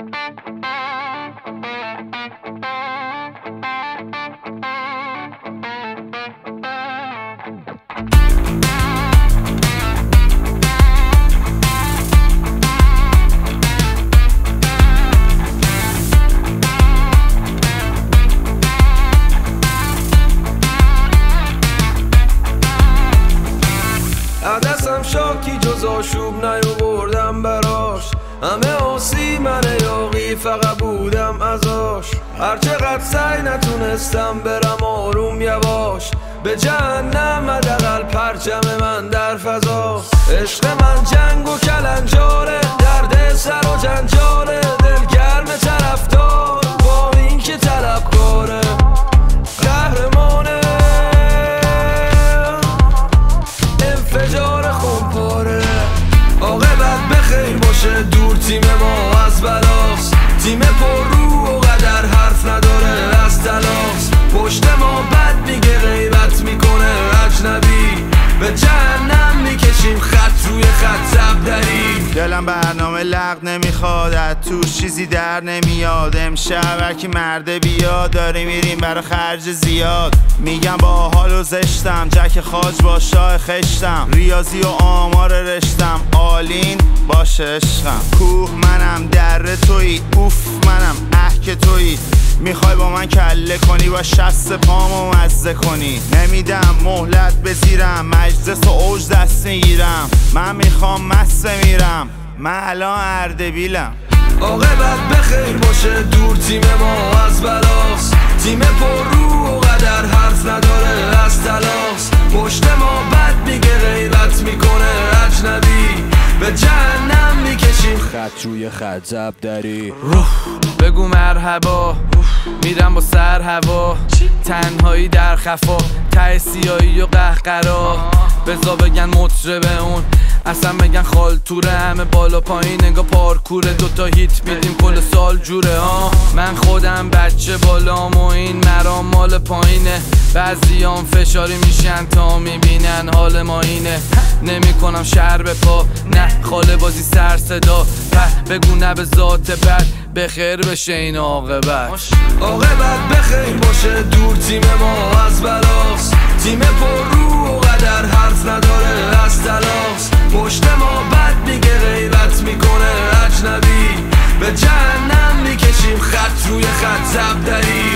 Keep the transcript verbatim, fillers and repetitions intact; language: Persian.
عدسم شاکی جز آشوب نیاوردم براش، همه آسی من یاقی فقط بودم ازاش. هرچقدر سعی نتونستم برم آروم یواش، به جهنم حداقل پرچم من در فضا. عشق من جنگ و کلنجاره، درد سر و جنجاله، دلگرم طرفدار با این که طلبکاره. قهرمانه انفجار خونپاره، عاقبت بخیر باشه دور تیم ما از بلاست. تیم پر رو و قدر حرف نداره از تلاس، پشت ما بد میگه غیبت میکنه اجنبی، به جهنم میکشیم خط روی خط زبدری. دلم برنامه لغ نمیخواد، از توش چیزی در نمیاد. امشب هرکی مرده بیاد، داری میریم برا خرج زیاد. میگم با حال و زشتم، جک خاج با شاه خشتم. ریاضی و آمار رشتم، آلین باشه عشقم. کوه منم در توی، اوف منم اه که توی. میخوای با من کله کنی، با شست پامو مزه کنی. نمیدم مهلت بزیرم، مجلس و اوج دست میگیرم. من میخوام مست میرم، من الان اردبیلم. عاقبت بخیر باشه دور تیم ما از بلاست. تیم پر رو و قدر حرف نداره از تلاس، پشت ما بد میگه غیبت میکنه اجنبی، به جهنم میکشیم خط روی خط زبدری. بگو مرحبا، میرم با سر هوا. تنهایی در خفا، ته سیایی و قهقرا. بزا بگن مطربه اون، اصلا بگن خالتوره. همه بالا پایین نگاه پارکوره، دوتا هیت میدیم کل سال جوره ها. من خودم بچه بالام و این مرام مال پایینه. بعضیام فشاری میشن تا میبینن حال ما اینه. نمی کنم شهر به پا، نه خاله بازی سر صدا. بگو نه به ذات بد، بخیر بشه این عاقبت. عاقبت بخیر باشه دور تیم ما از بلاست. تیم پر رو و قدر حرف نداره از تلاس، پشت ما بد میگه غیبت میکنه اجنبی، به جهنم میکشیم خط روی خط زبدری.